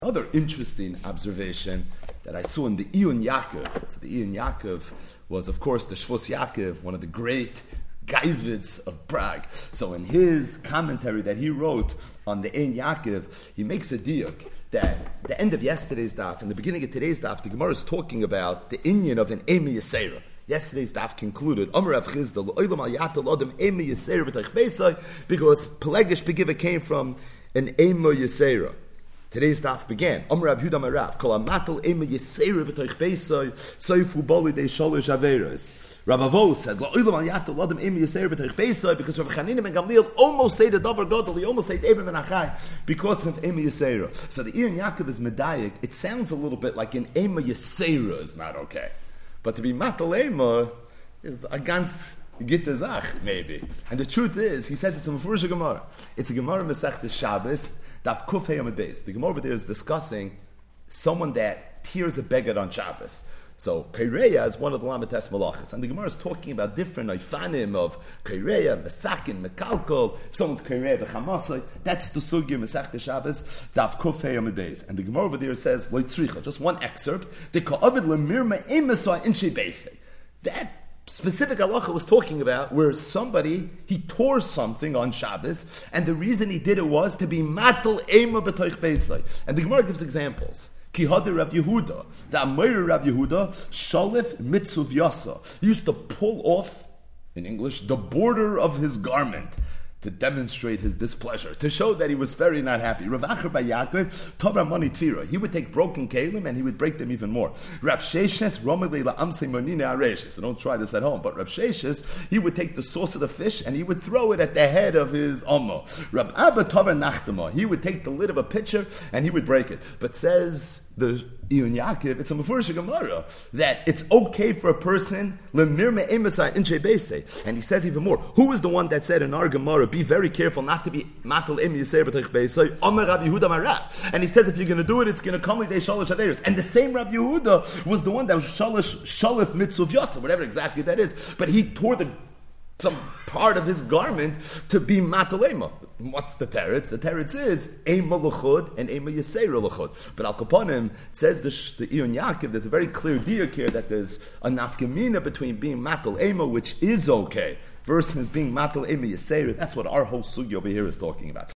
Another interesting observation that I saw in the Iyun Yaakov. So the Iyun Yaakov was, of course, the Shvus Yaakov, one of the great Gaivids of Prague. So in his commentary that he wrote on the Iyun Yaakov, he makes a diuk that at the end of yesterday's daf and the beginning of today's daf, the Gemara is talking about the inyan of an Ema Yisera. Yesterday's daf concluded, Amar Rav Chisda, L'olam al yatal adam Ema Yisera b'toich beisai, because Pelegish Begiva came from an Ema Yisera. Today's daf began. Amar Rav Yehuda Marav, Kol amatal Ema Yisera b'toich beisai, soifu boli de sholosh averos. Rav Avo said, L'olam al yatal adam Ema Yisera b'toich beisai, because Rav Chanina ben Gamliel almost said the davar gadol, he almost said Eber ben Achai, because of Ema Yisera. So the Iyun Yaakov is medayik. It sounds a little bit like an Ema Yisera is not okay. But to be matal Ema is a ganz gitte Zach, maybe. And the truth is, he says it's a Mefurish Gemara. It's a Gemara Masechta Shabbos, Daf Kuf Hey Amud Beis. The Gemara over there is discussing someone that tears a beged on Shabbos. So Kaireya is one of the Lamates Malachas, and the Gemara is talking about different Ifanim of Kaireya, Mesakin, Mekalkol. If someone's Kaireya b'chamasai, that's the sugya Masechta Shabbos, Daf Kuf Hey Amud Beis. And the Gemara over there says Loitzricha, just one excerpt. The Ka'avid Lemirma Emesai Inche Beisei. That specific halacha was talking about where somebody, he tore something on Shabbos, and the reason he did it was to be matal ema b'toich beisai. And the Gemara gives examples. Ki hadi Rav Yehuda, the Amir Rav Yehuda, shalif mitzuv yasa. He used to pull off, in English, the border of his garment to demonstrate his displeasure, to show that he was very not happy. Rav Acher bar Yaakov, Tov Mani Tvira. He would take broken kalim and he would break them even more. Rav Sheshes, Romelei la'amsei monine areshes. So don't try this at home. But Rav Sheshes, he would take the sauce of the fish and he would throw it at the head of his Amma. Rav Abba Tov Nachtama, he would take the lid of a pitcher and he would break it. But says the Iyun Yaakov, it's a Mefurish Gemara that it's okay for a person lemirme emasai inche beisei. And he says even more. Who is the one that said in our Gemara, be very careful not to be matal em yisei b'toich beisei? Amar Rav Yehuda Marav. And he says if you're going to do it, it's going to come like they shalosh averos. And the same Rav Yehuda was the one that was shalif mitzuv yasa, whatever exactly that is. But he tore some part of his garment to be matalema. What's the teretz? The teretz is ema l'chud and ema yisera l'chud. But Al Kaponim says the Iyun Yaakov, there's a very clear diuk here that there's a nafkamina between being matal ema, which is okay, versus being matal ema yisera. That's what our whole sugi over here is talking about.